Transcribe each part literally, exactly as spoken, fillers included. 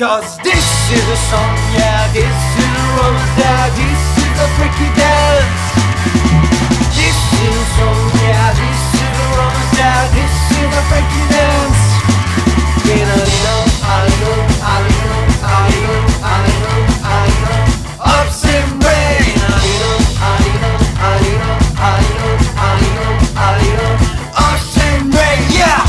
Cause this is a song, yeah, this is a romance, yeah, this is a freaky dance. This is a song, yeah, this is a romance, yeah, this is a freaky dance. In a little, a little, a little, a little, a little, a little obscene brain. A little, a little, a little, a little, a little, a little obscene brain, yeah.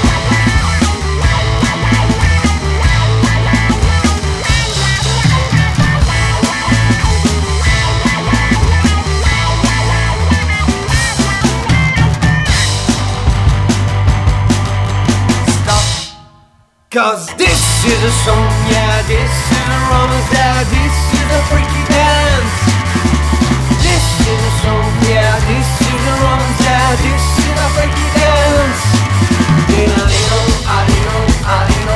Cause this is a song, yeah, this is a romance, yeah, this is a freaky dance. This is a song, yeah, this is a romance, yeah, this is a freaky dance. In a little, a little, a little